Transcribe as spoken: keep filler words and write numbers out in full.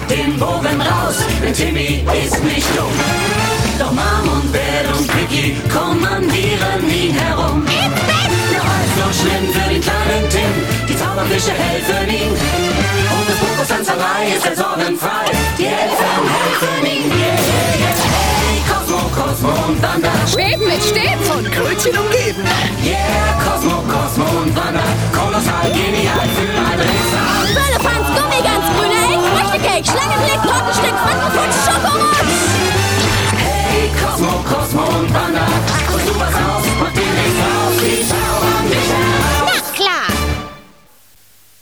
den Bogen raus, denn Timmy ist nicht dumm. Doch Mom und Bert und Vicky kommandieren ihn herum. Doch alles so schlimm für den kleinen Tim, die Zauberfische helfen ihm. Und das Fokus-Tanzerei ist er sorgenfrei, die Elfen helfen ihm. Yeah, yeah, yeah. Hey, Cosmo, Cosmo und Wanda schweben mit stets von Krötchen umgeben. Yeah, Cosmo, Cosmo und Wanda, kolossal genial für ein Rätsel. Firlefanz, Gummigans, grüne Eng, Früchtekeks, Schlangenblick, Trockenschwein.